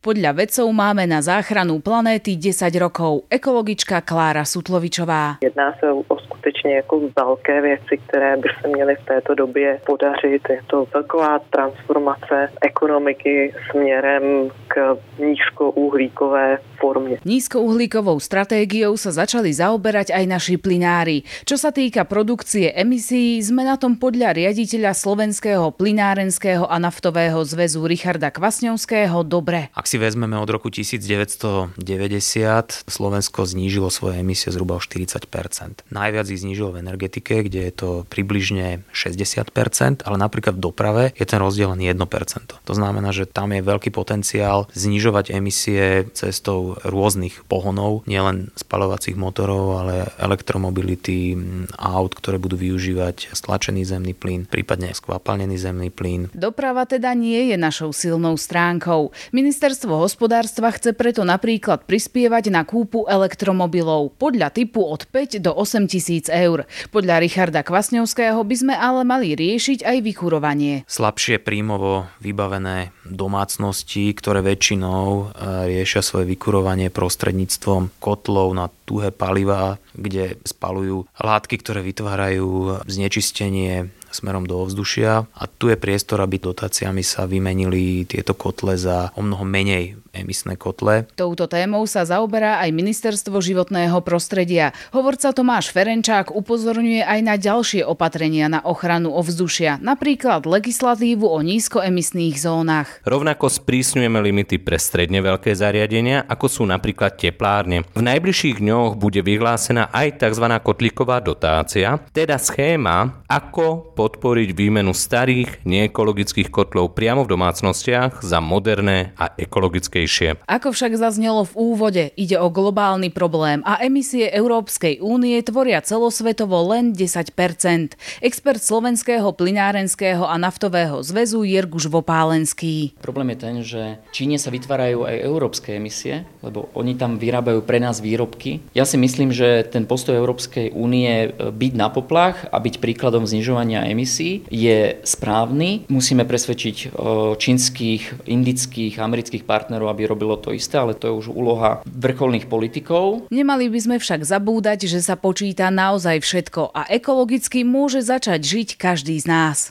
Podľa vedcov máme na záchranu planéty 10 rokov. Ekologička Klára Sutlovičová. Jedná se o skutečně jako velké věci, které by se měly v této době podařit. Je to velká transformace ekonomiky směrem k nízkouhlíkové formě. Nízkouhlíkovou stratégiou sa začali zaoberať aj naši plynári. Čo sa týka produkcie emisií, sme na tom podľa riaditeľa Slovenského plynárenského a naftového zväzu Richarda Kvasňovského dobre. Ak si vezmeme od roku 1990, Slovensko znížilo svoje emisie zhruba o 40%. Najviac ich znížilo v energetike, kde je to približne 60%, ale napríklad v doprave je ten rozdiel len 1%. To znamená, že tam je veľký potenciál znižovať emisie cestou rôznych pohonov, nielen spaľovacích motorov, ale elektromobility, aut, ktoré budú využívať stlačený zemný plyn, prípadne skvapalnený zemný plyn. Doprava teda nie je našou silnou stránkou. Ministerstvo hospodárstva chce preto napríklad prispievať na kúpu elektromobilov podľa typu od 5 do 8 tisíc eur. Podľa Richarda Kvasňovského by sme ale mali riešiť aj vykurovanie. Slabšie príjmovo vybavené domácnosti, ktoré väčšinou riešia svoje vykurovanie prostredníctvom kotlov na tuhé palivá, kde spaľujú látky, ktoré vytvárajú znečistenie smerom do ovzdušia, a tu je priestor, aby dotáciami sa vymenili tieto kotle za omnoho menej emisné kotle. Touto témou sa zaoberá aj Ministerstvo životného prostredia. Hovorca Tomáš Ferenčák upozorňuje aj na ďalšie opatrenia na ochranu ovzdušia, napríklad legislatívu o nízkoemisných zónach. Rovnako sprísňujeme limity pre stredne veľké zariadenia, ako sú napríklad teplárne. V najbližších dňoch bude vyhlásená aj tzv. Kotlíková dotácia, teda schéma, ako podporiť výmenu starých, neekologických kotlov priamo v domácnostiach za moderné a ekologickejšie. Ako však zaznelo v úvode, ide o globálny problém a emisie Európskej únie tvoria celosvetovo len 10%. Expert Slovenského plynárenského a naftového zväzu Jirguš Vopálenský. Problém je ten, že Číne sa vytvárajú aj európske emisie, lebo oni tam vyrábajú pre nás výrobky. Ja si myslím, že ten postoj Európskej únie byť na poplach a byť príkladom znižovania emisí je správny. Musíme presvedčiť čínskych, indických, amerických partnerov, aby robilo to isté, ale to je už úloha vrcholných politikov. Nemali by sme však zabúdať, že sa počíta naozaj všetko a ekologicky môže začať žiť každý z nás.